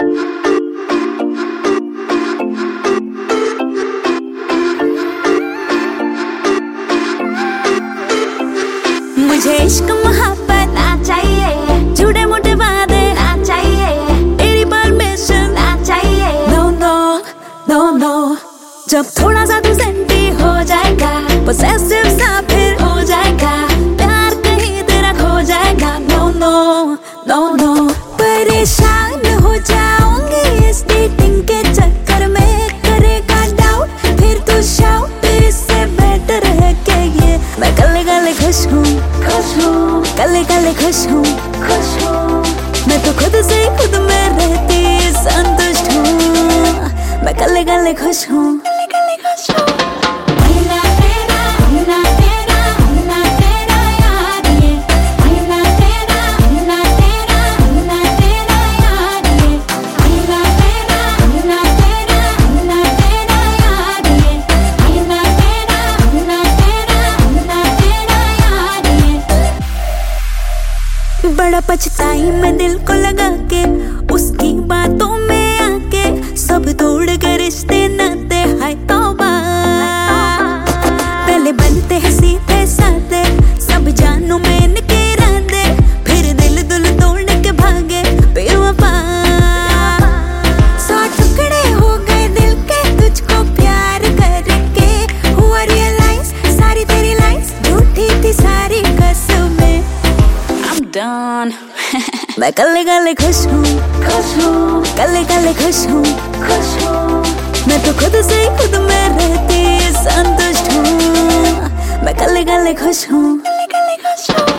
मुझे इश्क मोहब्बत ना चाहिए, झूठे मोटे वादे ना चाहिए, तेरी परमिशन ना चाहिए। नो नो नो नो, जब थोड़ा सा तू सेंटी हो जाएगा, पोसेसिव सा फिर हो जाएगा, प्यार कहीं तेरा खो जाएगा। नो नो नो नो, परेशान हो जाऊंगी इस डेटिंग के चक्कर में, करेगा डाउट फिर तू शाउट, फिर इससे बेटर है कि ये मैं कल्ले कल्ले खुश हूँ, कल्ले कल्ले खुश हूँ, मैं तो खुद से खुद में रहती संतुष्ट हूँ, मैं कल्ले कल्ले खुश हूँ। बड़ा पछताई मैं दिल को लगा के, उसकी बातों में आके, सब तोड़ के रिश्ते नाते, हाय तौबा। पहले बनते हैं सीधे साधे, सब जानू में इनके इरादे, फिर दिल तोड़ने के भागे बेवफा। 100 टुकड़े हो गए दिल के तुझको प्यार करके, हुआ रियलाइज सारी तेरी लाइंस झूठी थी सारी कसमें। Done. मैं कल्ले कल्ले खुश हूँ, कल्ले कल्ले खुश हूँ, मैं तो खुद से खुद में रहती संतुष्ट हूँ, मैं कल्ले कल्ले खुश हूँ।